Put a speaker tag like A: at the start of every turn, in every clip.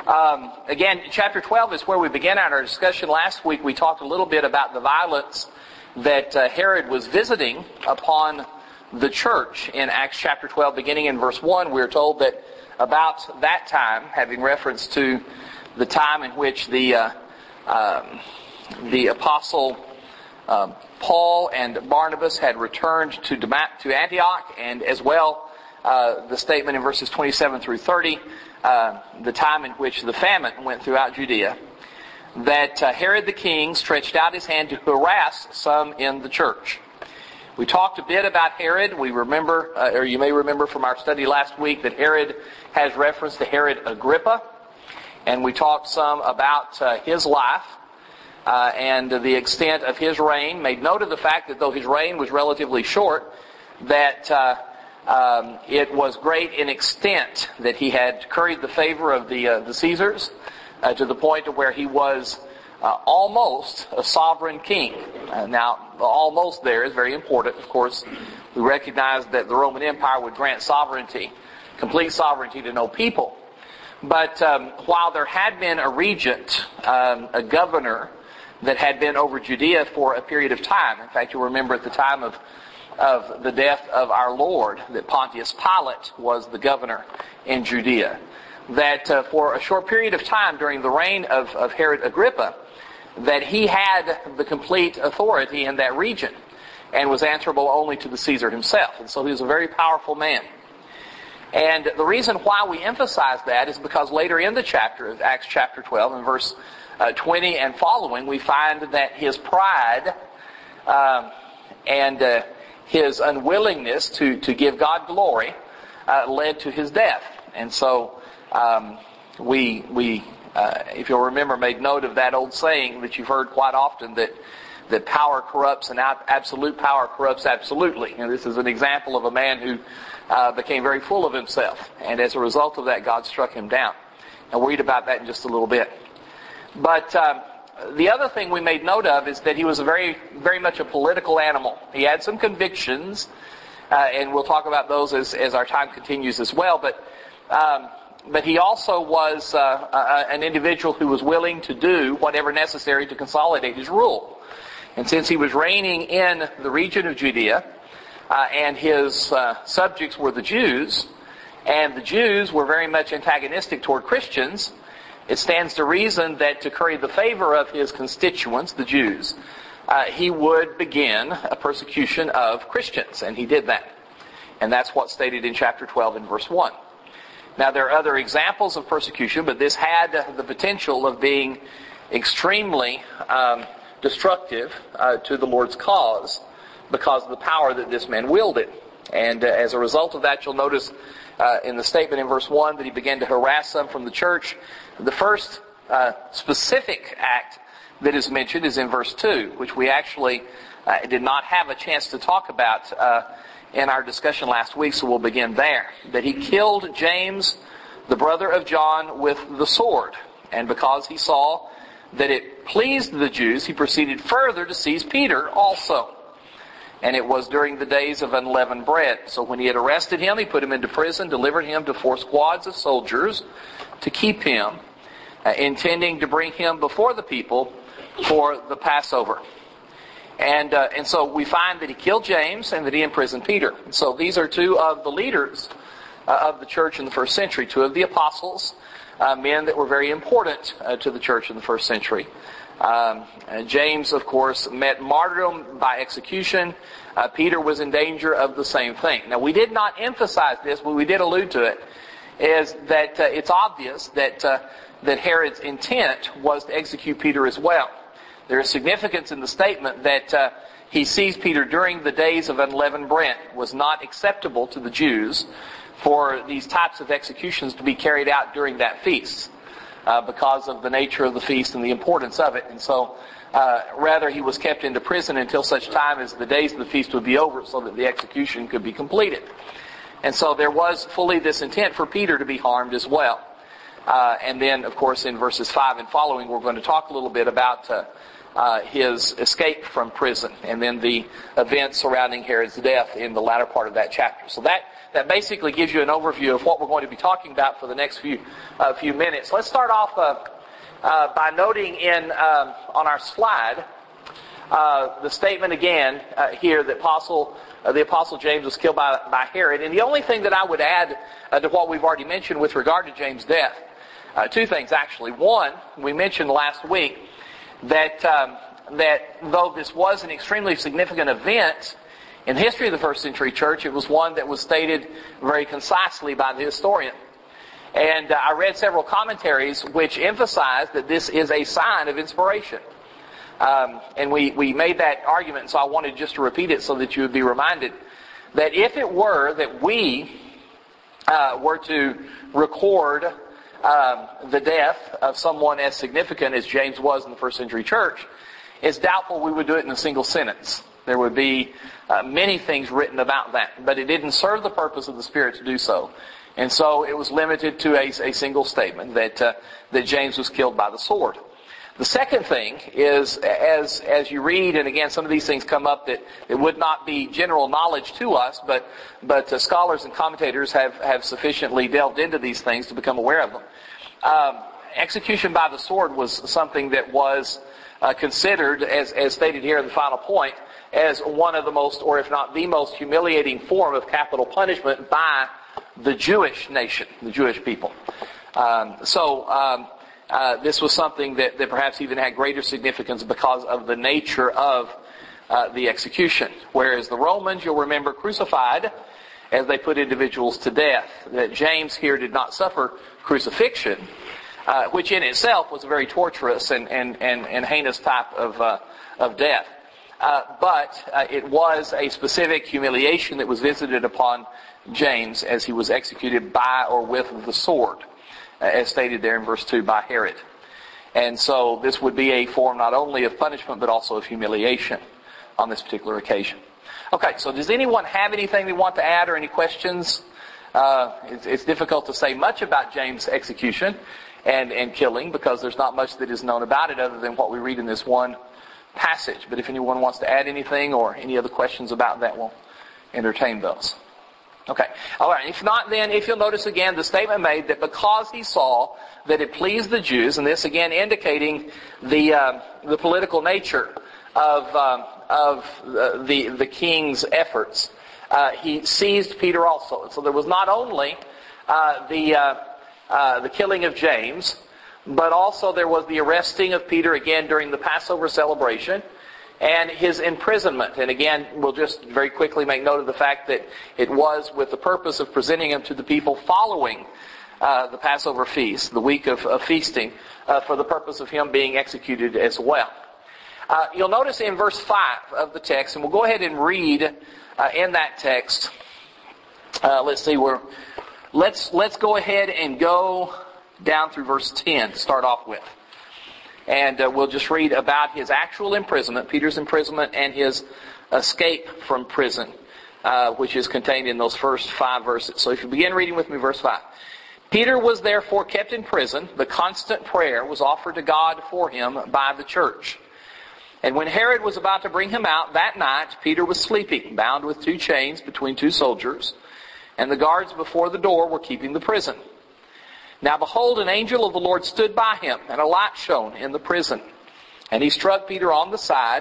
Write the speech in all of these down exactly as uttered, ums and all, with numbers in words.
A: Um, again, chapter twelve is where we began our discussion. Last week we talked a little bit about the violence that uh, Herod was visiting upon the church in Acts chapter twelve, beginning in verse one. We're told that about that time, having reference to the time in which the uh, um, the apostle uh, Paul and Barnabas had returned to Damascus, to Antioch, and as well uh, the statement in verses twenty-seven through thirty, uh, the time in which the famine went throughout Judea, that uh, Herod the king stretched out his hand to harass some in the church. We talked a bit about Herod. We remember, uh, or you may remember from our study last week, that Herod has reference to Herod Agrippa. And we talked some about uh, his life uh, and the extent of his reign. Made note of the fact that though his reign was relatively short, that uh, um, it was great in extent, that he had curried the favor of the uh, the Caesars uh, to the point of where he was uh, almost a sovereign king. Uh, now, the almost there is very important. Of course, we recognize that the Roman Empire would grant sovereignty, complete sovereignty to no people. But um, while there had been a regent, um, a governor, that had been over Judea for a period of time. In fact, you'll remember at the time of of the death of our Lord, that Pontius Pilate was the governor in Judea. That uh, for a short period of time during the reign of, of Herod Agrippa, that he had the complete authority in that region and was answerable only to the Caesar himself. And so he was a very powerful man. And the reason why we emphasize that is because later in the chapter of Acts chapter twelve, in verse uh, twenty and following, we find that his pride um, and uh, his unwillingness to, to give God glory uh, led to his death. And so um, we, we uh, if you'll remember, made note of that old saying that you've heard quite often, that that power corrupts and absolute power corrupts absolutely. And this is an example of a man who uh, became very full of himself. And as a result of that, God struck him down. And we'll read about that in just a little bit. But um, the other thing we made note of is that he was a very, very much a political animal. He had some convictions, uh, and we'll talk about those as, as our time continues as well. But um, but he also was uh, uh, an individual who was willing to do whatever necessary to consolidate his rule. And since he was reigning in the region of Judea, uh, and his uh, subjects were the Jews, and the Jews were very much antagonistic toward Christians, it stands to reason that to curry the favor of his constituents, the Jews, uh, he would begin a persecution of Christians, and he did that. And that's what's stated in chapter twelve in verse one. Now, there are other examples of persecution, but this had the potential of being extremely um, destructive uh, to the Lord's cause because of the power that this man wielded. And uh, as a result of that, you'll notice uh, in the statement in verse one that he began to harass some from the church. The first uh, specific act that is mentioned is in verse two, which we actually uh, did not have a chance to talk about uh, in our discussion last week, so we'll begin there. That he killed James, the brother of John, with the sword. And because he saw that it pleased the Jews, he proceeded further to seize Peter also. And it was during the days of unleavened bread. So when he had arrested him, he put him into prison, delivered him to four squads of soldiers to keep him, uh, intending to bring him before the people for the Passover. And uh, and so we find that he killed James and that he imprisoned Peter. And so these are two of the leaders uh, of the church in the first century, two of the apostles, uh, men that were very important uh, to the church in the first century. Um, and James, of course, met martyrdom by execution. Uh, Peter was in danger of the same thing. Now, we did not emphasize this, but we did allude to it, is that uh, it's obvious that uh, that Herod's intent was to execute Peter as well. There is significance in the statement that uh, he seized Peter during the days of unleavened bread. It was not acceptable to the Jews for these types of executions to be carried out during that feast. Uh, because of the nature of the feast and the importance of it. And so, uh, rather, he was kept into prison until such time as the days of the feast would be over so that the execution could be completed. And so there was fully this intent for Peter to be harmed as well. Uh, and then, of course, in verses five and following, we're going to talk a little bit about uh, uh, his escape from prison and then the events surrounding Herod's death in the latter part of that chapter. So that that basically gives you an overview of what we're going to be talking about for the next few uh, few minutes. Let's start off uh, uh, by noting in um, on our slide uh, the statement again uh, here that Apostle uh, the Apostle James was killed by, by Herod. And the only thing that I would add uh, to what we've already mentioned with regard to James' death, uh, two things actually. One, we mentioned last week that um, that though this was an extremely significant event in the history of the first century church, it was one that was stated very concisely by the historian. And uh, I read several commentaries which emphasized that this is a sign of inspiration. Um, and we, we made that argument, so I wanted just to repeat it so that you would be reminded that if it were that we uh, were to record um, the death of someone as significant as James was in the first century church, it's doubtful we would do it in a single sentence. There would be uh, many things written about that, but it didn't serve the purpose of the Spirit to do so. And so it was limited to a, a single statement that uh, that James was killed by the sword. The second thing is, as as you read, and again, some of these things come up that it would not be general knowledge to us, but but uh, scholars and commentators have, have sufficiently delved into these things to become aware of them. Um, execution by the sword was something that was uh, considered, as as stated here in the final point, as one of the most, or if not the most humiliating form of capital punishment by the Jewish nation, the Jewish people. Um, so um, uh, this was something that, that perhaps even had greater significance because of the nature of uh, the execution. Whereas the Romans, you'll remember, crucified as they put individuals to death. That James here did not suffer crucifixion, uh, which in itself was a very torturous and, and, and, and heinous type of, uh, of death. Uh, but uh, it was a specific humiliation that was visited upon James as he was executed by or with the sword, uh, as stated there in verse two, by Herod. And so this would be a form not only of punishment but also of humiliation on this particular occasion. Okay, so does anyone have anything they want to add or any questions? Uh, it's, it's difficult to say much about James' execution and, and killing because there's not much that is known about it other than what we read in this one passage. But if anyone wants to add anything or any other questions about that, we'll entertain those. Okay. All right. If not, then if you'll notice again the statement made that because he saw that it pleased the Jews, and this again indicating the uh, the political nature of um, of uh, the the king's efforts, uh, he seized Peter also. So there was not only uh, the uh, uh, the killing of James, but also there was the arresting of Peter again during the Passover celebration and his imprisonment. And again, we'll just very quickly make note of the fact that it was with the purpose of presenting him to the people following uh, the Passover feast, the week of, of feasting, uh, for the purpose of him being executed as well. Uh, you'll notice in verse five of the text, and we'll go ahead and read uh, in that text. Uh, let's see where. Let's let's go ahead and go down through verse ten to start off with. And uh, we'll just read about his actual imprisonment, Peter's imprisonment, and his escape from prison, uh, which is contained in those first five verses. So if you begin reading with me, verse five. Peter was therefore kept in prison. The constant prayer was offered to God for him by the church. And when Herod was about to bring him out that night, Peter was sleeping, bound with two chains between two soldiers, and the guards before the door were keeping the prison. Now behold, an angel of the Lord stood by him, and a light shone in the prison. And he struck Peter on the side.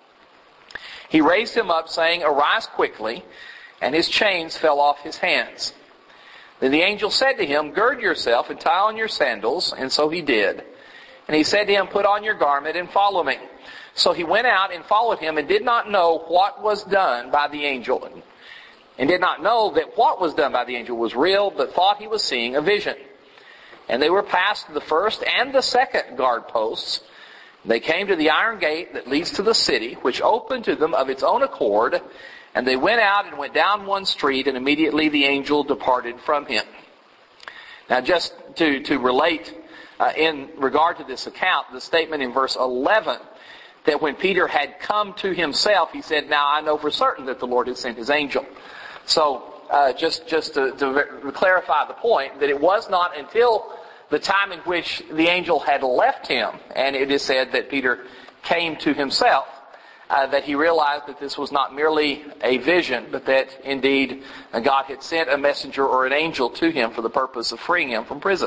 A: He raised him up, saying, "Arise quickly," and his chains fell off his hands. Then the angel said to him, "Gird yourself and tie on your sandals." And so he did. And he said to him, "Put on your garment and follow me." So he went out and followed him, and did not know what was done by the angel, and did not know that what was done by the angel was real, but thought he was seeing a vision. And they were past the first and the second guard posts. They came to the iron gate that leads to the city, which opened to them of its own accord. And they went out and went down one street, and immediately the angel departed from him. Now just to, to relate uh, in regard to this account, the statement in verse eleven, that when Peter had come to himself, he said, "Now I know for certain that the Lord had sent his angel." So uh, just, just to, to clarify the point, that it was not until the time in which the angel had left him, and it is said that Peter came to himself, uh, that he realized that this was not merely a vision, but that indeed God had sent a messenger or an angel to him for the purpose of freeing him from prison.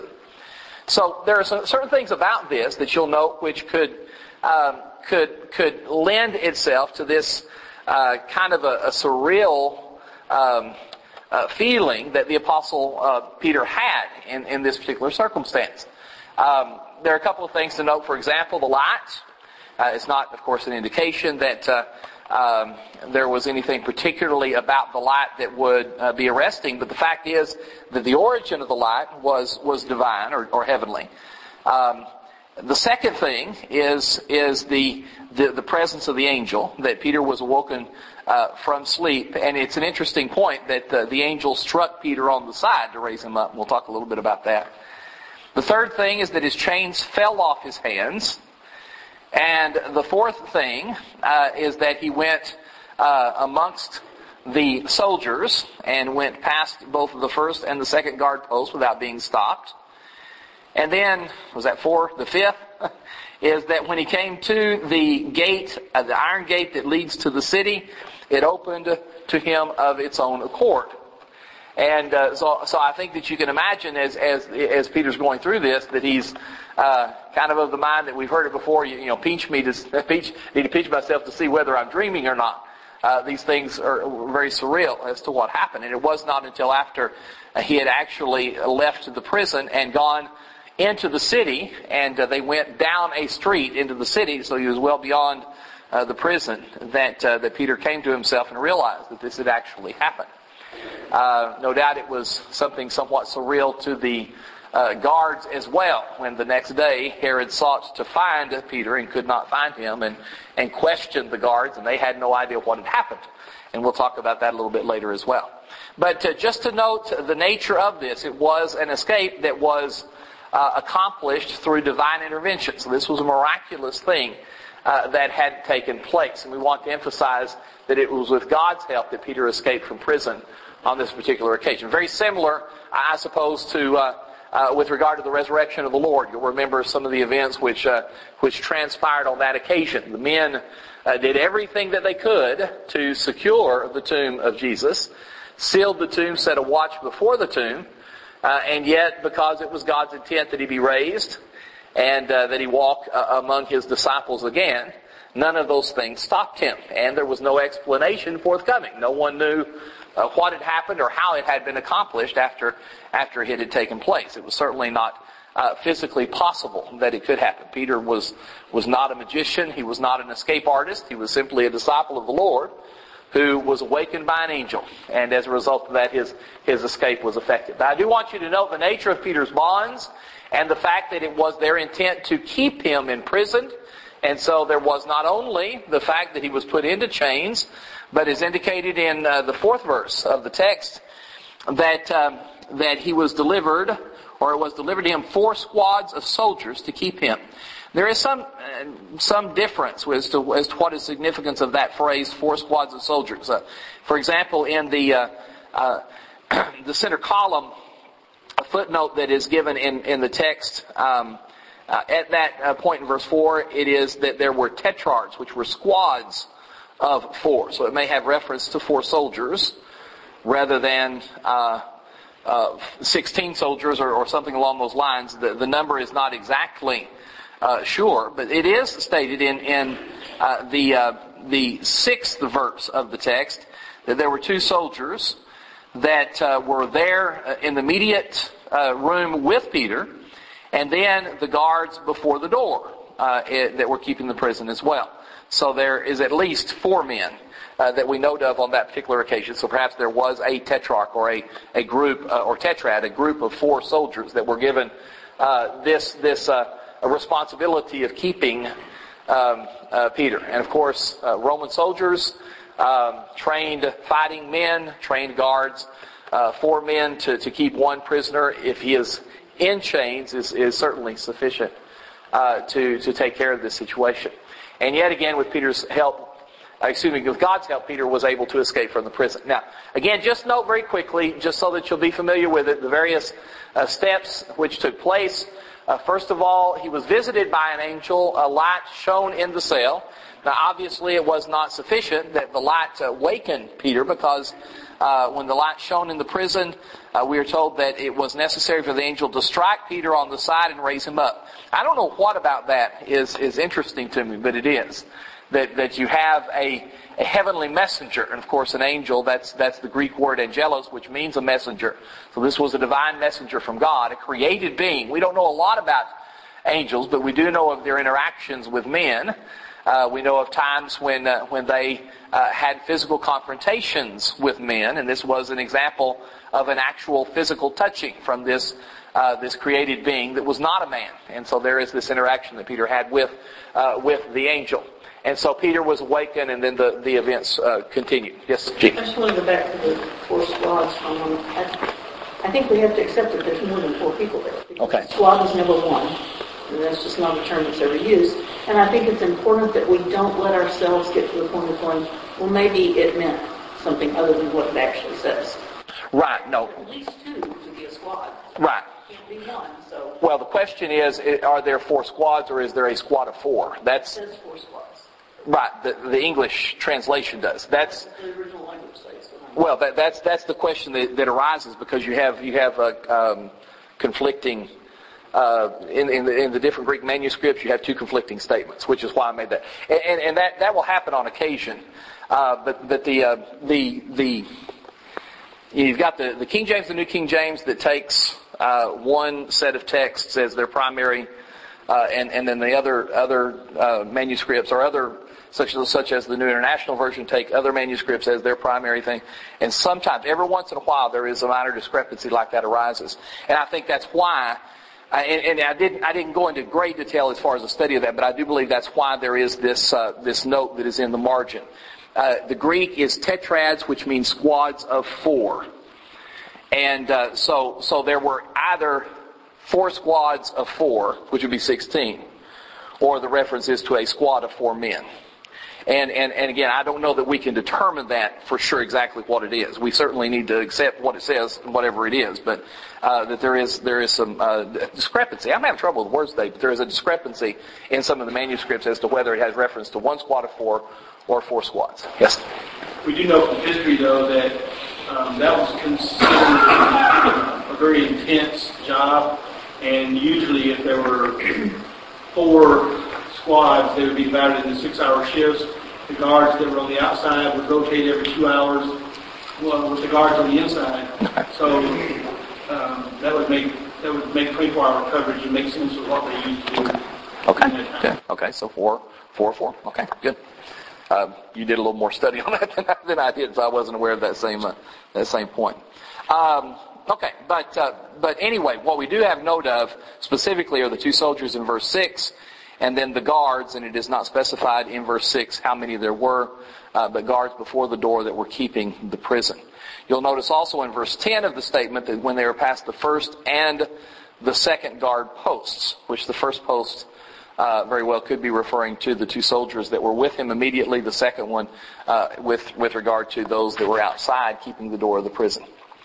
A: So there are certain things about this that you'll note which could um, could could lend itself to this uh, kind of a, a surreal um, uh, feeling that the Apostle uh, Peter had in, in this particular circumstance. Um, there are a couple of things to note. For example, the light. Uh, it's not, of course, an indication that uh, um, there was anything particularly about the light that would uh, be arresting, but the fact is that the origin of the light was was divine or, or heavenly. Um, the second thing is is the, the the presence of the angel, that Peter was awoken uh, from sleep, and it's an interesting point that uh, the angel struck Peter on the side to raise him up. And we'll talk a little bit about that. The third thing is that his chains fell off his hands. And the fourth thing uh, is that he went uh, amongst the soldiers and went past both the first and the second guard post without being stopped. And then, was that four? The fifth is that when he came to the gate, uh, the iron gate that leads to the city, it opened to him of its own accord. And uh, so, so I think that you can imagine as as as Peter's going through this that he's uh, kind of of the mind that we've heard it before. You, you know, pinch me to pinch, need to pinch myself to see whether I'm dreaming or not. Uh, these things are very surreal as to what happened, and it was not until after uh, he had actually left the prison and gone into the city, and uh, they went down a street into the city, so he was well beyond uh, the prison, that uh, that Peter came to himself and realized that this had actually happened. Uh, no doubt it was something somewhat surreal to the uh, guards as well, when the next day Herod sought to find Peter and could not find him, and, and questioned the guards, and they had no idea what had happened. And we'll talk about that a little bit later as well. But uh, just to note the nature of this, it was an escape that was uh, accomplished through divine intervention. So this was a miraculous thing uh, that had taken place. And we want to emphasize that it was with God's help that Peter escaped from prison on this particular occasion. Very similar, I suppose, to uh, uh, with regard to the resurrection of the Lord. You'll remember some of the events which uh, which transpired on that occasion. The men uh, did everything that they could to secure the tomb of Jesus, sealed the tomb, set a watch before the tomb, uh, and yet because it was God's intent that he be raised and uh, that he walk uh, among his disciples again, none of those things stopped him, and there was no explanation forthcoming. No one knew uh, what had happened or how it had been accomplished after after it had taken place. It was certainly not uh, physically possible that it could happen. Peter was was not a magician. He was not an escape artist. He was simply a disciple of the Lord who was awakened by an angel, and as a result of that, his his escape was effective. Now, I do want you to note the nature of Peter's bonds and the fact that it was their intent to keep him imprisoned. And so there was not only the fact that he was put into chains, but is indicated in uh, the fourth verse of the text that um, that he was delivered, or it was delivered to him four squads of soldiers to keep him. There is some uh, some difference as to as to what is the significance of that phrase, four squads of soldiers. Uh, for example, in the uh, uh, the center column, a footnote that is given in in the text. Um, Uh, at that uh, point in verse four, it is that there were tetrarchs, which were squads of four. So it may have reference to four soldiers rather than uh, uh, sixteen soldiers or, or something along those lines. The, the number is not exactly uh, sure, but it is stated in, in uh, the, uh, the sixth verse of the text that there were two soldiers that uh, were there in the immediate uh, room with Peter, and then the guards before the door uh, it, that were keeping the prison as well. So there is at least four men uh, that we know of on that particular occasion. So perhaps there was a tetrarch or a, a group, uh, or tetrad, a group of four soldiers that were given uh, this this uh, a responsibility of keeping um, uh, Peter. And of course, uh, Roman soldiers, um, trained fighting men, trained guards, uh, four men to, to keep one prisoner if he is in chains is, is certainly sufficient uh, to, to take care of this situation. And yet again, with Peter's help, excuse me, with God's help, Peter was able to escape from the prison. Now, again, just note very quickly, just so that you'll be familiar with it, the various uh, steps which took place. Uh, first of all, he was visited by an angel, a light shone in the cell. Now, obviously, it was not sufficient that the light uh, wakened Peter, because uh, when the light shone in the prison, uh, we are told that it was necessary for the angel to strike Peter on the side and raise him up. I don't know what about that is, is interesting to me, but it is. That, that you have a, a heavenly messenger, and of course an angel, that's, that's the Greek word angelos, which means a messenger. So this was a divine messenger from God, a created being. We don't know a lot about angels, but we do know of their interactions with men. Uh, we know of times when uh, when they uh, had physical confrontations with men, and this was an example of an actual physical touching from this uh, this created being that was not a man. And so there is this interaction that Peter had with uh, with the angel. And so Peter was awakened, and then the, the events uh, continued. Yes, G.
B: I just want to go back to the four squads for a moment. I, I think we have to accept that there's more than four people there.
A: Okay.
B: Squad is never one, and that's just not a term that's ever used. And I think it's important that we don't let ourselves get to the point of going, well, maybe it meant something other than what it actually says.
A: Right, no.
B: At least two to be a squad.
A: Right.
B: It can't be one, so.
A: Well, the question is, are there four squads, or is there a squad of four? That's
B: It says four squads.
A: Right, the, the English translation does. That's
B: the original language says.
A: Well, that, that's that's the question that, that arises, because you have you have a um, conflicting uh, in in the, in the different Greek manuscripts. You have two conflicting statements, which is why I made that. And, and, and that, that will happen on occasion. Uh, but but the uh, the the you've got the, the King James, the New King James, that takes uh, one set of texts as their primary, uh, and and then the other other uh, manuscripts or other. Such as, such as the New International Version take other manuscripts as their primary thing. And sometimes, every once in a while, there is a minor discrepancy like that arises. And I think that's why, uh, and, and I didn't I didn't go into great detail as far as the study of that, but I do believe that's why there is this uh, this note that is in the margin. Uh, the Greek is tetrads, which means squads of four. And uh, so so there were either four squads of four, which would be sixteen, or the reference is to a squad of four men. And, and, and again, I don't know that we can determine that for sure exactly what it is. We certainly need to accept what it says, whatever it is, but uh, that there is there is some uh, discrepancy. I'm having trouble with words today, but there is a discrepancy in some of the manuscripts as to whether it has reference to one squad of four or four squads. Yes?
C: We do know from history, though, that um, that was considered a very intense job, and usually if there were four squads, they would be divided into six-hour shifts. The guards that were on the outside would rotate every two hours well, with the guards on the inside. So um, that would make that would make twenty-four hour coverage and make sense of what they used to do.
A: Okay. Okay. Okay. So four, four, four. Okay. Good. Um, you did a little more study on that than I, than I did, so I wasn't aware of that same uh, that same point. Um, okay. But uh, but anyway, what we do have note of specifically are the two soldiers in verse six. And then the guards, and it is not specified in verse six how many there were, uh, but guards before the door that were keeping the prison. You'll notice also in verse ten of the statement that when they were past the first and the second guard posts, which the first post uh, very well could be referring to the two soldiers that were with him immediately, the second one uh, with, with regard to those that were outside keeping the door of the prison.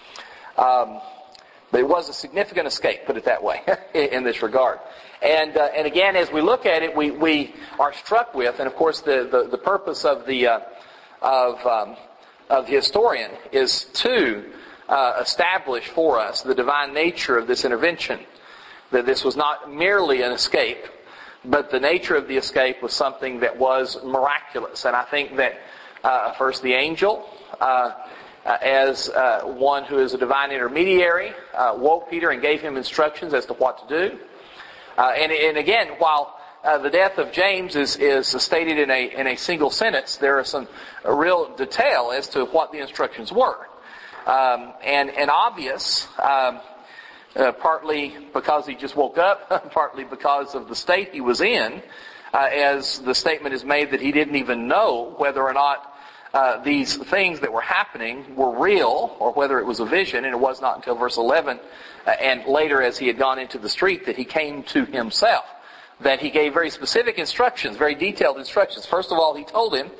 A: Um, But it was a significant escape, put it that way, in this regard. And uh, and again, as we look at it, we, we are struck with, and of course, the, the, the purpose of the uh, of um, of the historian is to uh, establish for us the divine nature of this intervention. That this was not merely an escape, but the nature of the escape was something that was miraculous. And I think that uh, first the angel. Uh, Uh, as uh, one who is a divine intermediary, uh, woke Peter and gave him instructions as to what to do. Uh, and, and again, while uh, the death of James is, is stated in a in a single sentence, there are some a real detail as to what the instructions were, um, and and obvious. Um, uh, partly because he just woke up, partly because of the state he was in, uh, as the statement is made that he didn't even know whether or not Uh, these things that were happening were real or whether it was a vision, and it was not until verse eleven uh, and later as he had gone into the street that he came to himself, that he gave very specific instructions, very detailed instructions. First of all, he told him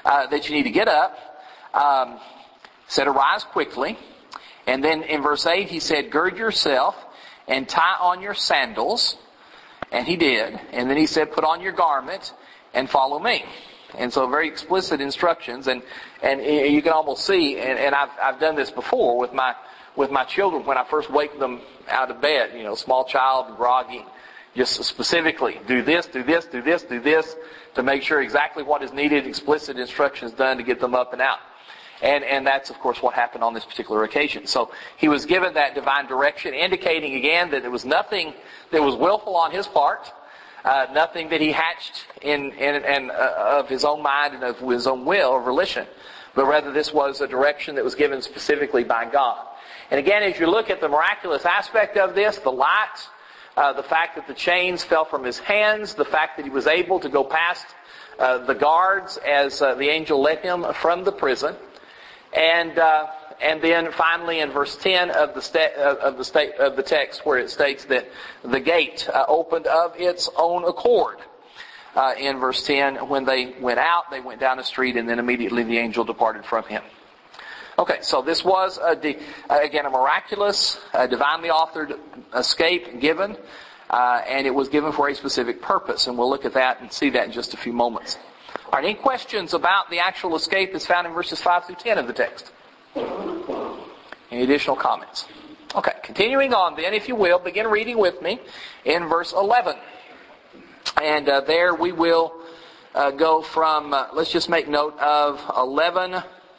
A: uh, that you need to get up. Um, said, arise quickly. And then in verse eight, he said, gird yourself and tie on your sandals. And he did. And then he said, put on your garment and follow me. And so very explicit instructions. And, and you can almost see, and, and I've, I've done this before with my, with my children when I first wake them out of bed, you know, small child, groggy, just specifically do this, do this, do this, do this, to make sure exactly what is needed, explicit instructions done to get them up and out. And, and that's, of course, what happened on this particular occasion. So he was given that divine direction, indicating again that there was nothing that was willful on his part, uh, nothing that he hatched in, in, in uh, of his own mind and of his own will or volition, but rather this was a direction that was given specifically by God. And again, as you look at the miraculous aspect of this, the light, uh, the fact that the chains fell from his hands, the fact that he was able to go past uh, the guards as uh, the angel led him from the prison. And uh, and then finally in verse ten of the sta- of the state of the text, where it states that the gate uh, opened of its own accord. Uh, in verse ten, when they went out, they went down the street, and then immediately the angel departed from him. Okay, so this was a de- again a miraculous, uh, divinely authored escape given, uh, and it was given for a specific purpose, and we'll look at that and see that in just a few moments. All right, any questions about the actual escape that's found in verses five through ten of the text? Any additional comments? Okay, continuing on then, if you will, begin reading with me in verse eleven. And uh, there we will uh, go from, uh, let's just make note of eleven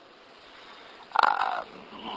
A: uh,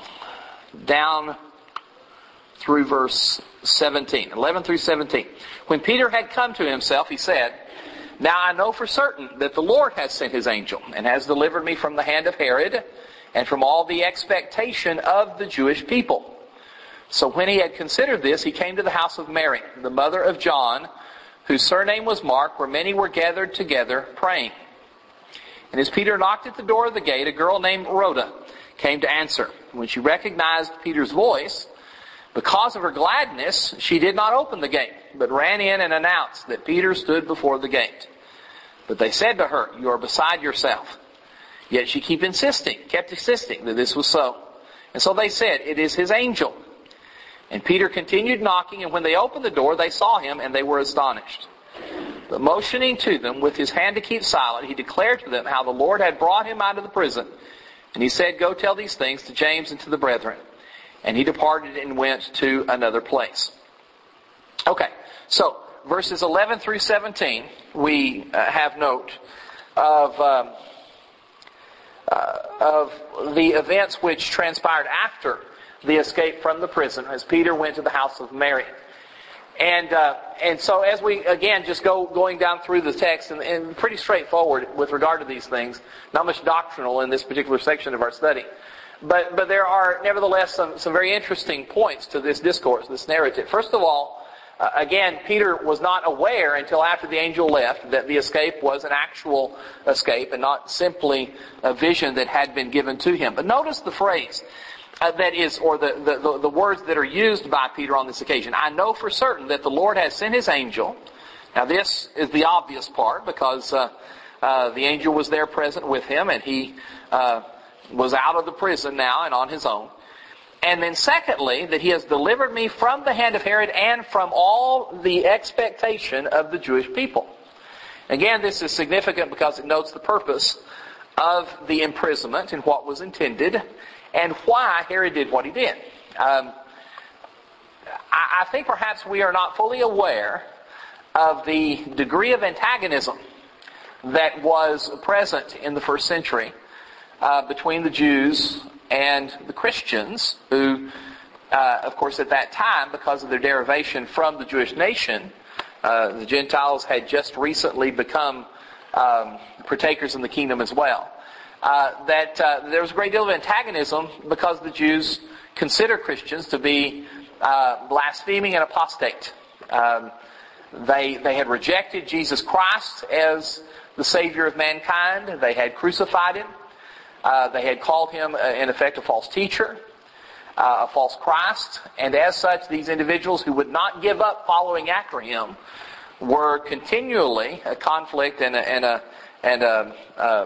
A: down through verse seventeen. eleven through seventeen. When Peter had come to himself, he said, now I know for certain that the Lord has sent his angel and has delivered me from the hand of Herod and from all the expectation of the Jewish people. So when he had considered this, he came to the house of Mary, the mother of John, whose surname was Mark, where many were gathered together praying. And as Peter knocked at the door of the gate, a girl named Rhoda came to answer. When she recognized Peter's voice, because of her gladness, she did not open the gate, but ran in and announced that Peter stood before the gate. But they said to her, you are beside yourself. Yet she kept insisting, kept insisting that this was so. And so they said, it is his angel. And Peter continued knocking, and when they opened the door, they saw him, and they were astonished. But motioning to them with his hand to keep silent, he declared to them how the Lord had brought him out of the prison. And he said, go tell these things to James and to the brethren. And he departed and went to another place. Okay, so verses eleven through seventeen, we uh, have note of um, uh, of the events which transpired after the escape from the prison as Peter went to the house of Mary. And uh, and so as we, again, just go going down through the text, and, and pretty straightforward with regard to these things, not much doctrinal in this particular section of our study. But but there are nevertheless some, some very interesting points to this discourse, this narrative. First of all, uh, again, Peter was not aware until after the angel left that the escape was an actual escape and not simply a vision that had been given to him. But notice the phrase uh, that is, or the, the, the, the words that are used by Peter on this occasion. I know for certain that the Lord has sent his angel. Now this is the obvious part because uh, uh, the angel was there present with him, and he uh, was out of the prison now and on his own. And then secondly, that he has delivered me from the hand of Herod and from all the expectation of the Jewish people. Again, this is significant because it notes the purpose of the imprisonment and what was intended and why Herod did what he did. Um, I, I think perhaps we are not fully aware of the degree of antagonism that was present in the first century uh, between the Jews and the Christians, who, uh, of course, at that time, because of their derivation from the Jewish nation, uh, the Gentiles had just recently become um, partakers in the kingdom as well. Uh, that uh, there was a great deal of antagonism because the Jews consider Christians to be uh, blaspheming and apostate. Um, they they had rejected Jesus Christ as the Savior of mankind. They had crucified him. Uh, they had called him, uh, in effect, a false teacher, uh, a false Christ. And as such, these individuals who would not give up following after him were continually a conflict and a, and a, and a, um,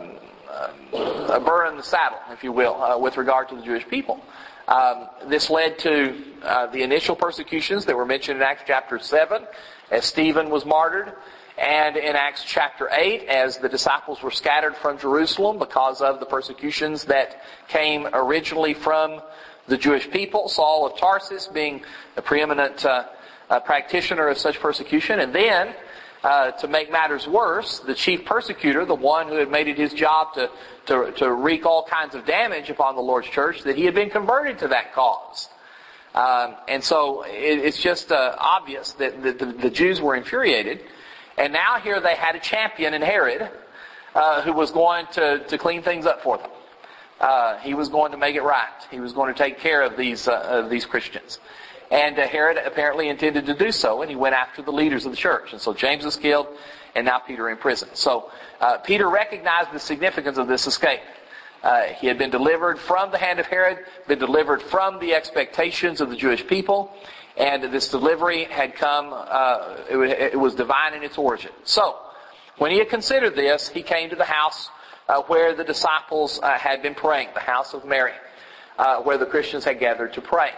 A: a burr in the saddle, if you will, uh, with regard to the Jewish people. Um, this led to uh, the initial persecutions that were mentioned in Acts chapter seven, as Stephen was martyred, and in Acts chapter eight, as the disciples were scattered from Jerusalem because of the persecutions that came originally from the Jewish people, Saul of Tarsus being the preeminent uh, uh, practitioner of such persecution. And then, uh, to make matters worse, the chief persecutor, the one who had made it his job to, to, to wreak all kinds of damage upon the Lord's church, that he had been converted to that cause. Um, and so it, it's just uh, obvious that the, the, the Jews were infuriated. And now here they had a champion in Herod uh, who was going to, to clean things up for them. Uh, he was going to make it right. He was going to take care of these uh, of these Christians. And uh, Herod apparently intended to do so, and he went after the leaders of the church. And so James was killed, and now Peter in prison. So uh, Peter recognized the significance of this escape. Uh, he had been delivered from the hand of Herod, been delivered from the expectations of the Jewish people, and this delivery had come, uh, it, it was divine in its origin. So, when he had considered this, he came to the house uh, where the disciples uh, had been praying, the house of Mary, uh, where the Christians had gathered to pray.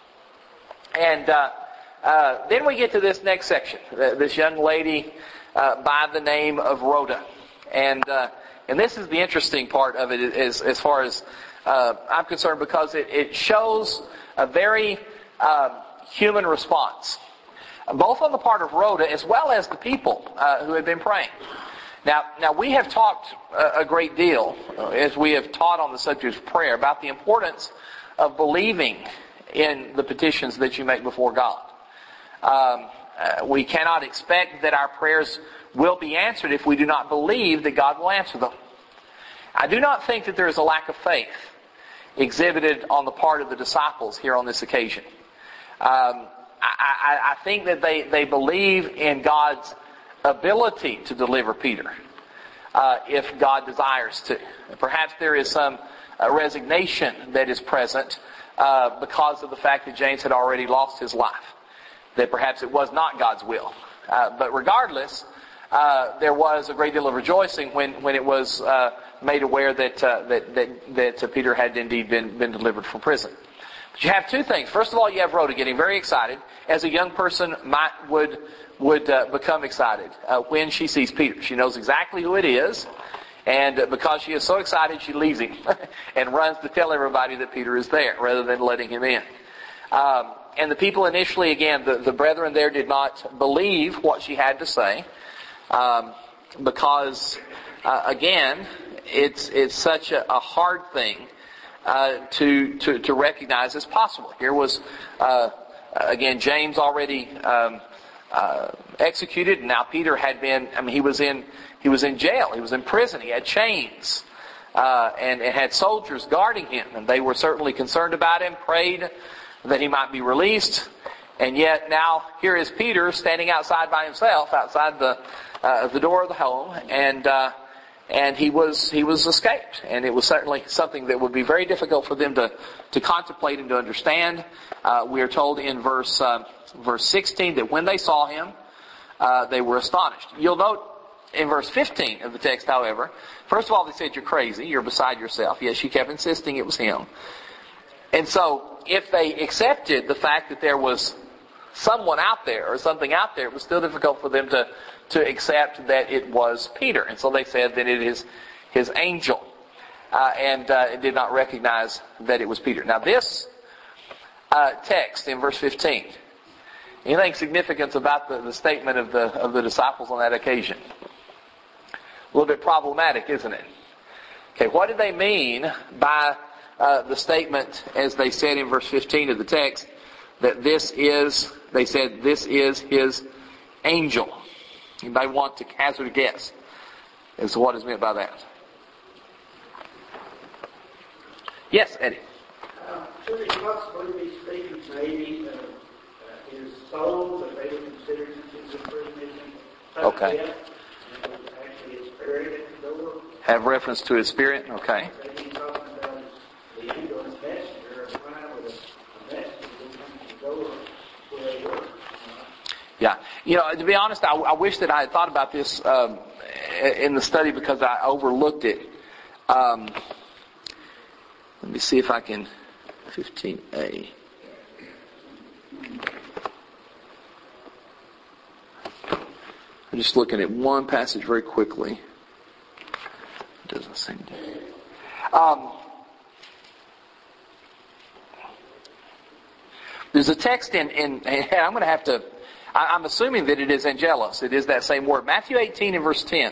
A: And uh, uh, then we get to this next section, this young lady uh, by the name of Rhoda. And uh, and this is the interesting part of it as, as far as uh, I'm concerned, because it, it shows a very uh, human response, both on the part of Rhoda as well as the people uh, who had been praying. Now, now we have talked a, a great deal, uh, as we have taught on the subject of prayer, about the importance of believing in the petitions that you make before God. Um, uh, we cannot expect that our prayers will be answered if we do not believe that God will answer them. I do not think that there is a lack of faith exhibited on the part of the disciples here on this occasion. Um, I, I, I think that they, they believe in God's ability to deliver Peter, uh, if God desires to. Perhaps there is some uh, resignation that is present uh, because of the fact that James had already lost his life, that perhaps it was not God's will. Uh, but regardless, uh, there was a great deal of rejoicing when, when it was uh, made aware that uh, that that, that uh, Peter had indeed been been delivered from prison. But you have two things. First of all, you have Rhoda getting very excited, as a young person might would would uh, become excited uh, when she sees Peter. She knows exactly who it is, and uh, because she is so excited, she leaves him and runs to tell everybody that Peter is there, rather than letting him in. Um, and the people initially, again, the, the brethren there did not believe what she had to say, um, because uh, again, it's it's such a, a hard thing Uh, to, to, to recognize as possible. Here was, uh, again, James already, um, uh, executed, and now Peter had been, I mean, he was in, he was in jail, he was in prison, he had chains, uh, and, and had soldiers guarding him, and they were certainly concerned about him, prayed that he might be released, and yet now here is Peter standing outside by himself, outside the, uh, the door of the home, and, uh, And he was he was escaped, and it was certainly something that would be very difficult for them to to contemplate and to understand. Uh, we are told in verse uh, verse sixteen that when they saw him, uh, they were astonished. You'll note in verse fifteen of the text, however, first of all they said, "You're crazy. You're beside yourself." Yes, she kept insisting it was him. And so, if they accepted the fact that there was someone out there or something out there, it was still difficult for them to. to accept that it was Peter. And so they said that it is his angel. Uh, and uh, did not recognize that it was Peter. Now this uh, text in verse fifteen, anything significant about the, the statement of the of the disciples on that occasion? A little bit problematic, isn't it? Okay, what did they mean by uh, the statement, as they said in verse fifteen of the text, that this is, they said, this is his angel? Anybody want to hazard a guess as to what is meant by that? Yes, Eddie.
D: Uh, should it possibly be speaking maybe of uh, his soul that they would consider his imprisonment?
A: Okay.
D: Death, and it was actually his spirit at the door.
A: Have reference to his spirit? Okay.
D: Maybe talking about the angel and messenger, a fire with a message that comes to the door where they were.
A: Yeah. You know, to be honest, I, I wish that I had thought about this um, in the study, because I overlooked it. Um, let me see if I can... fifteen A. I'm just looking at one passage very quickly. It doesn't seem to... Um, there's a text in... in and I'm going to have to... I, I'm assuming that it is angelos. It is that same word. Matthew eighteen and verse ten.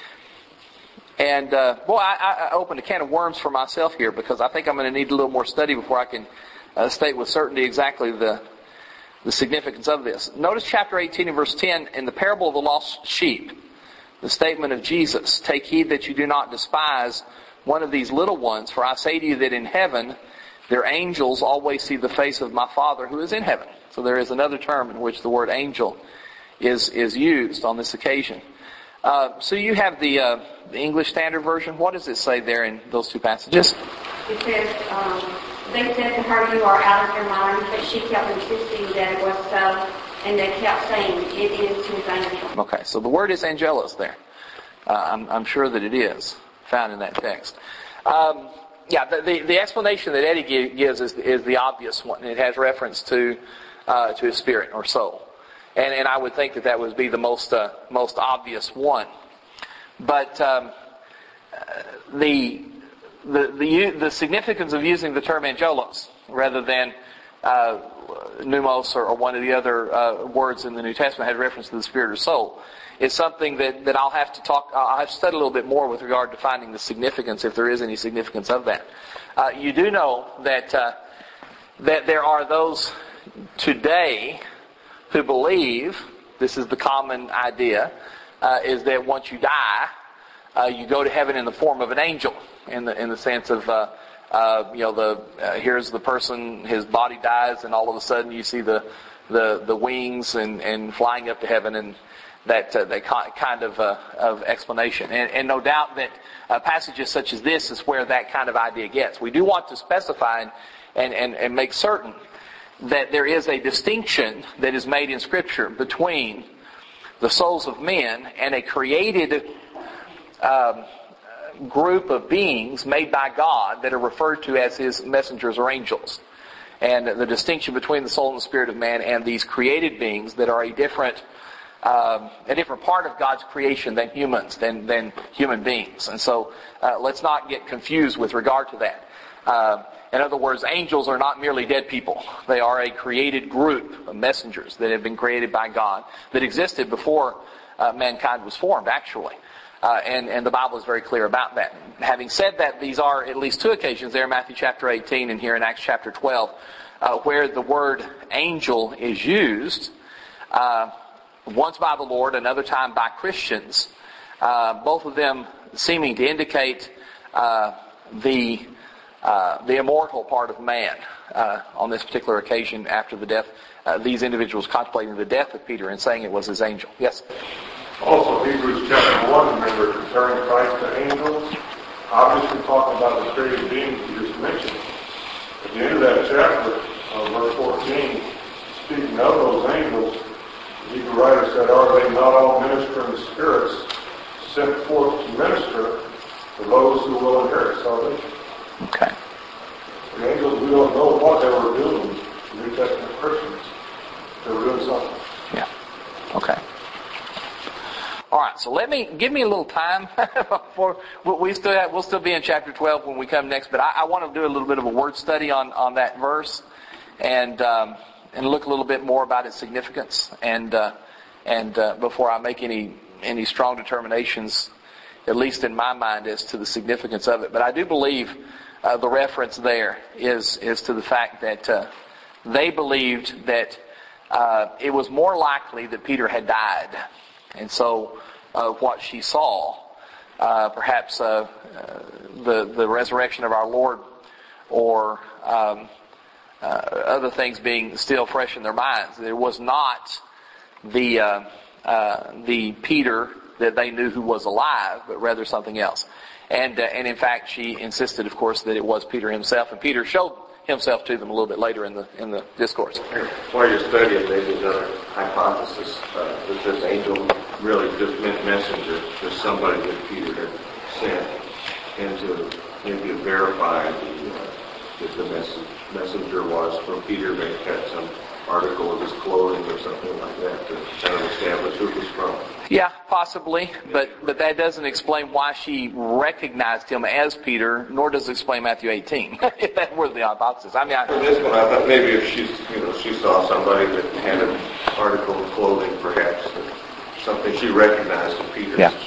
A: And, uh, boy, I, I opened a can of worms for myself here because I think I'm going to need a little more study before I can uh, state with certainty exactly the the significance of this. Notice chapter eighteen and verse ten in the parable of the lost sheep. The statement of Jesus, "Take heed that you do not despise one of these little ones, for I say to you that in heaven their angels always see the face of my Father who is in heaven." So there is another term in which the word angel is is used on this occasion. Uh, so you have the, uh, the English Standard Version. What does it say there in those two passages?
E: It says, um, they said to her, "You are out of your mind," but she kept insisting that it was so, and they kept saying, "It is his angel."
A: Okay, so the word is angelos there. Uh, I'm, I'm sure that it is found in that text. Um, yeah, the, the, the explanation that Eddie gives is, is the obvious one. It has reference to uh, to his spirit or soul. And, and I would think that that would be the most uh, most obvious one. But um, uh, the, the the the significance of using the term angelos rather than uh, pneumos or, or one of the other uh, words in the New Testament has reference to the spirit or soul is something that, that I'll have to talk. I'll have to study a little bit more with regard to finding the significance, if there is any significance of that. Uh, you do know that uh, that there are those today who believe, this is the common idea, uh, is that once you die, uh, you go to heaven in the form of an angel, in the in the sense of, uh, uh, you know, the uh, here's the person, his body dies, and all of a sudden you see the the, the wings and, and flying up to heaven, and that uh, that kind of uh, of explanation. And, and no doubt that uh, passages such as this is where that kind of idea gets. We do want to specify and and, and make certain that there is a distinction that is made in Scripture between the souls of men and a created um, group of beings made by God that are referred to as His messengers or angels. And the distinction between the soul and the spirit of man and these created beings that are a different um, a different part of God's creation than humans, than, than human beings. And so uh, let's not get confused with regard to that. Uh, In other words, angels are not merely dead people. They are a created group of messengers that have been created by God that existed before uh, mankind was formed, actually. Uh, and, and the Bible is very clear about that. Having said that, these are at least two occasions there in Matthew chapter eighteen and here in Acts chapter twelve uh, where the word angel is used, uh, once by the Lord, another time by Christians, uh, both of them seeming to indicate uh, the Uh, the immortal part of man uh, on this particular occasion after the death. Uh, these individuals contemplating the death of Peter and saying it was his angel. Yes?
F: Also, Hebrews chapter one, remember, comparing Christ to angels, obviously talking about the created beings you just mentioned. At the end of that chapter, uh, verse fourteen, speaking of those angels, the Hebrew writer said, "Are they not all ministering spirits sent forth to minister to those who will inherit salvation?"
A: Okay.
F: The angels, we don't know what they were doing. New Testament Christians, they were doing something.
A: Yeah. Okay. All right. So let me give me a little time for we still have, we'll still be in chapter twelve when we come next. But I, I want to do a little bit of a word study on, on that verse and um, and look a little bit more about its significance and uh, and uh, before I make any any strong determinations, at least in my mind, as to the significance of it. But I do believe uh, the reference there is is to the fact that uh, they believed that uh, it was more likely that Peter had died. And so uh, what she saw, uh, perhaps uh, uh, the, the resurrection of our Lord or um, uh, other things being still fresh in their minds, it was not the uh, uh, the Peter that they knew who was alive, but rather something else. And uh, and in fact, she insisted, of course, that it was Peter himself. And Peter showed himself to them a little bit later in the in the discourse.
G: While you're studying, maybe another hypothesis uh, that this angel really just meant messenger, just somebody that Peter had sent. and to maybe verify the, uh, if the message, messenger was from Peter, maybe had some article of his clothing or something like that to kind of establish who it was from.
A: Yeah, possibly, but but that doesn't explain why she recognized him as Peter, nor does it explain Matthew eighteen, if that were the hypothesis. I mean, I,
G: For this one, I thought maybe if she's, you know, she saw somebody that had an article of clothing, perhaps, that something she recognized in Peter.
A: Yeah.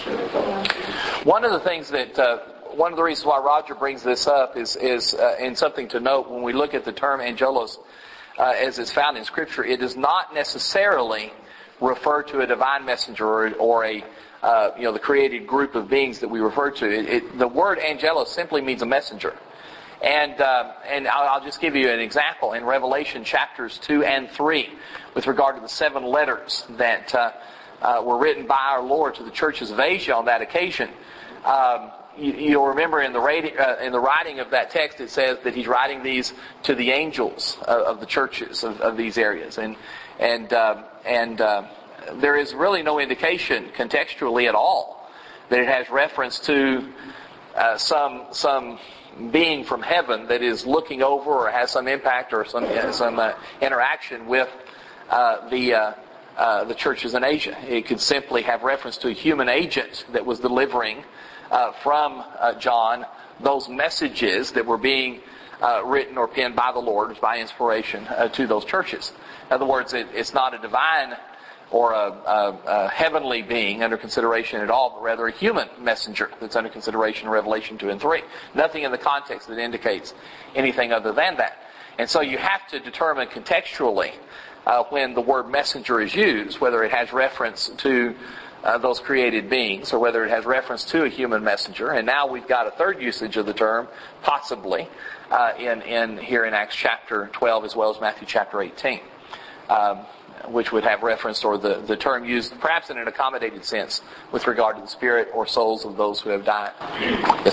A: One of the things that, uh, one of the reasons why Roger brings this up is, is uh, and something to note when we look at the term angelos uh, as it's found in Scripture, it does not necessarily refer to a divine messenger or, or a, uh, you know, the created group of beings that we refer to. It, it, the word angelos simply means a messenger. And uh, and I'll, I'll just give you an example in Revelation chapters two and three with regard to the seven letters that uh, uh, were written by our Lord to the churches of Asia on that occasion. Um, you, you'll remember in the, writing, uh, in the writing of that text it says that he's writing these to the angels of, of the churches of, of these areas. And and uh, and uh, there is really no indication contextually at all that it has reference to uh, some some being from heaven that is looking over or has some impact or some uh, some uh, interaction with uh, the uh, uh, the churches in Asia. It could simply have reference to a human agent that was delivering uh, from uh, John those messages that were being uh, written or penned by the Lord by inspiration uh, to those churches. In other words, it, it's not a divine or a, a, a heavenly being under consideration at all, but rather a human messenger that's under consideration in Revelation two and three. Nothing in the context that indicates anything other than that. And so you have to determine contextually uh, when the word messenger is used, whether it has reference to uh, those created beings or whether it has reference to a human messenger. And now we've got a third usage of the term, possibly, uh, in, in here in Acts chapter twelve as well as Matthew chapter eighteen. Um, which would have reference, or the, the term used perhaps in an accommodated sense with regard to the spirit or souls of those who have died. Yes.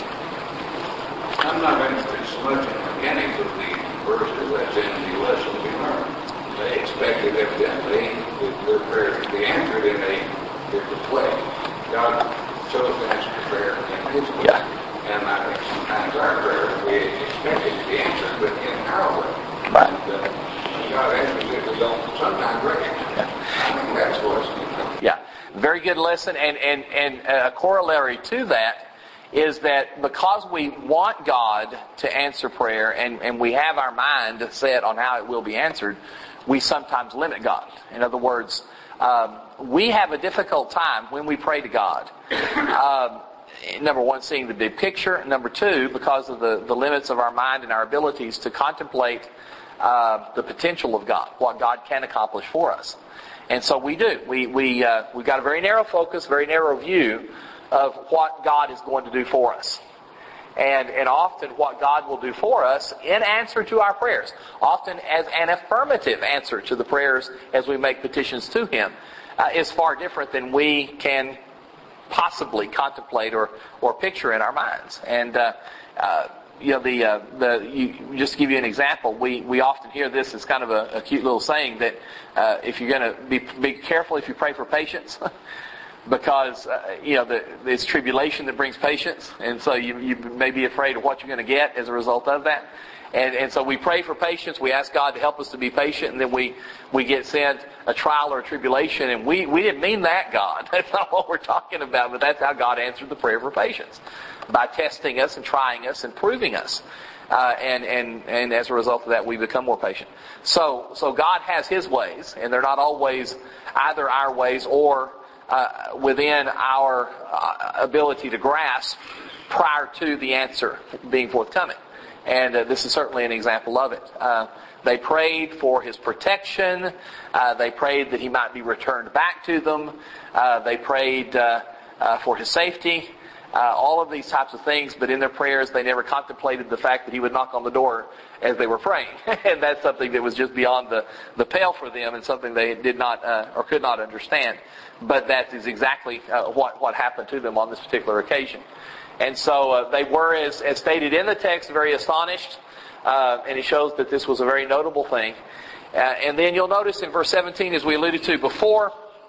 H: I'm not interested so much in the mechanics of the verses as in the lesson we learned. They expected evidently that their prayers to be answered in a different way. God chose to answer prayer in His way.
A: Yeah.
H: And I think sometimes our prayers we expect it to be answered, but in our way.
A: Right.
H: And, uh, God answers it, we don't sometimes recognize. I think that's what's...
A: Yeah, very good lesson. And, and, and a corollary to that is that because we want God to answer prayer and, and we have our mind set on how it will be answered, we sometimes limit God. In other words, um, we have a difficult time when we pray to God. Um, number one, seeing the big picture. Number two, because of the, the limits of our mind and our abilities to contemplate Uh, the potential of God, what God can accomplish for us. And so we do. We, we, uh, we've got a very narrow focus, very narrow view of what God is going to do for us. And, and often what God will do for us in answer to our prayers, often as an affirmative answer to the prayers as we make petitions to Him, uh, is far different than we can possibly contemplate or, or picture in our minds. And, uh, uh, You know, the, uh, the, you, just to give you an example, we, we often hear this as kind of a, a cute little saying that, uh, if you're gonna be, be careful if you pray for patience, because, uh, you know, the, it's tribulation that brings patience, and so you, you may be afraid of what you're gonna get as a result of that. And, and so we pray for patience, we ask God to help us to be patient, and then we, we get sent a trial or a tribulation, and we, we didn't mean that, God. That's not what we're talking about, but that's how God answered the prayer for patience. By testing us and trying us and proving us. Uh, and, and, and as a result of that, we become more patient. So, so God has His ways, and they're not always either our ways or uh, within our uh, ability to grasp prior to the answer being forthcoming. And uh, this is certainly an example of it. Uh, they prayed for His protection. Uh, they prayed that He might be returned back to them. Uh, they prayed uh, uh, for His safety. Uh, all of these types of things, but in their prayers they never contemplated the fact that He would knock on the door as they were praying. And that's something that was just beyond the, the pale for them and something they did not uh, or could not understand. But that is exactly uh, what, what happened to them on this particular occasion. And so uh, they were, as, as stated in the text, very astonished. Uh, and it shows that this was a very notable thing. Uh, and then you'll notice in verse seventeen, as we alluded to before,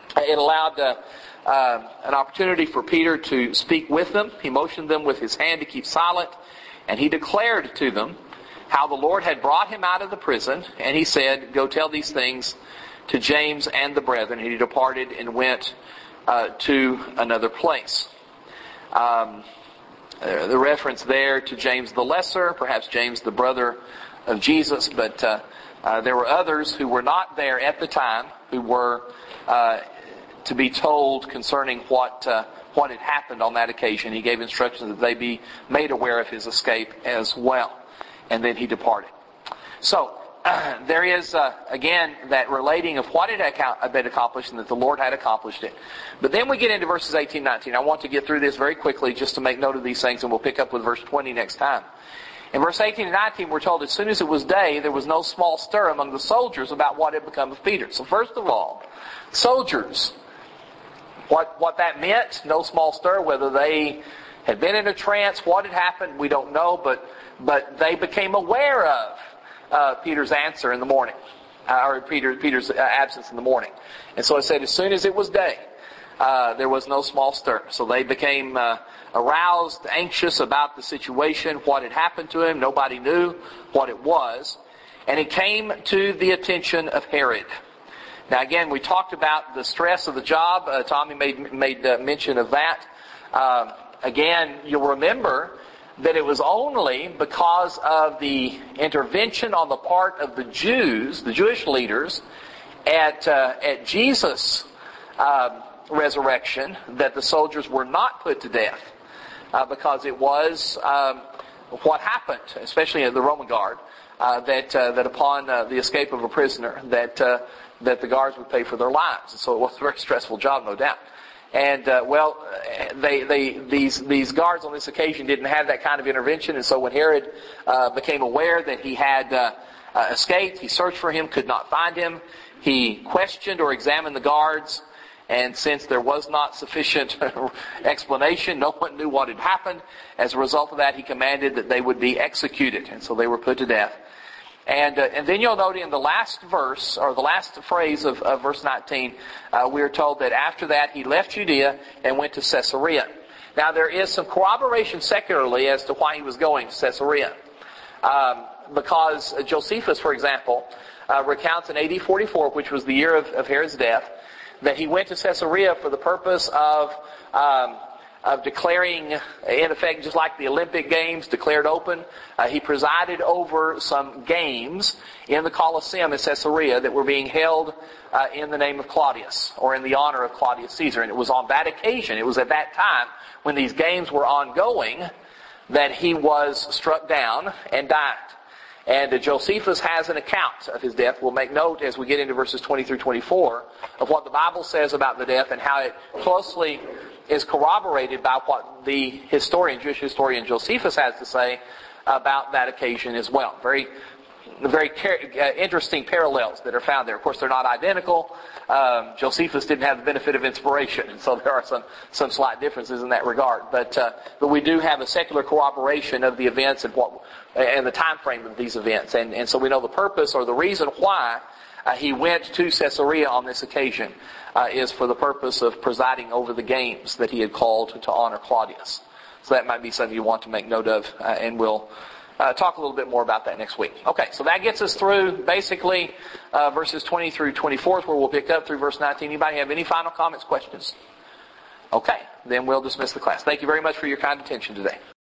A: It allowed uh, uh, an opportunity for Peter to speak with them. He motioned them with his hand to keep silent, and he declared to them how the Lord had brought him out of the prison, and he said, "Go tell these things to James and the brethren." And he departed and went uh, to another place. Um, the reference there to James the Lesser, perhaps James the brother of Jesus, but uh, uh, there were others who were not there at the time who were uh, to be told concerning what uh, what had happened on that occasion. He gave instructions that they be made aware of his escape as well. And then he departed. So, uh, there is, uh, again, that relating of what had been accomplished and that the Lord had accomplished it. But then we get into verses eighteen, nineteen. I want to get through this very quickly just to make note of these things, and we'll pick up with verse twenty next time. In verse eighteen and nineteen, we're told as soon as it was day, there was no small stir among the soldiers about what had become of Peter. So first of all, soldiers, what, what that meant, no small stir, whether they had been in a trance, what had happened, we don't know, but but they became aware of uh, Peter's answer in the morning, uh, or Peter, Peter's uh, absence in the morning. And so it said, as soon as it was day, uh, there was no small stir. So they became uh, aroused, anxious about the situation, what had happened to him. Nobody knew what it was. And it came to the attention of Herod. Now again, we talked about the stress of the job. Uh, Tommy made, made uh, mention of that. Uh, again, you'll remember that it was only because of the intervention on the part of the Jews, the Jewish leaders, at uh, at Jesus' uh, resurrection, that the soldiers were not put to death, uh, because it was um, what happened, especially in the Roman guard, uh, that uh, that upon uh, the escape of a prisoner, that uh, that the guards would pay for their lives. And so it was a very stressful job, no doubt. And uh, well, they they these these guards on this occasion didn't have that kind of intervention, and so when Herod uh, became aware that he had uh, uh, escaped, he searched for him, could not find him. He questioned or examined the guards, and since there was not sufficient explanation, no one knew what had happened. As a result of that, he commanded that they would be executed, and so they were put to death. And uh, and then you'll note in the last verse, or the last phrase of, of verse nineteen, uh, we are told that after that he left Judea and went to Caesarea. Now there is some corroboration secularly as to why he was going to Caesarea. Um, because Josephus, for example, uh, recounts in A D forty-four, which was the year of, of Herod's death, that he went to Caesarea for the purpose of um, of declaring, in effect, just like the Olympic Games declared open. Uh, he presided over some games in the Colosseum in Caesarea that were being held uh, in the name of Claudius, or in the honor of Claudius Caesar. And it was on that occasion, it was at that time, when these games were ongoing, that he was struck down and died. And uh, Josephus has an account of his death. We'll make note as we get into verses twenty through twenty-four of what the Bible says about the death and how it closely is corroborated by what the historian, Jewish historian Josephus has to say about that occasion as well. Very, very uh, interesting parallels that are found there. Of course, they're not identical. Um, Josephus didn't have the benefit of inspiration, and so there are some some slight differences in that regard. But uh, but we do have a secular corroboration of the events and what and the time frame of these events, and and so we know the purpose or the reason why Uh, he went to Caesarea on this occasion uh, is for the purpose of presiding over the games that he had called to honor Claudius. So that might be something you want to make note of, uh, and we'll uh, talk a little bit more about that next week. Okay, so that gets us through basically uh, verses twenty through twenty-four, where we'll pick up through verse nineteen. Anybody have any final comments, questions? Okay, then we'll dismiss the class. Thank you very much for your kind attention today.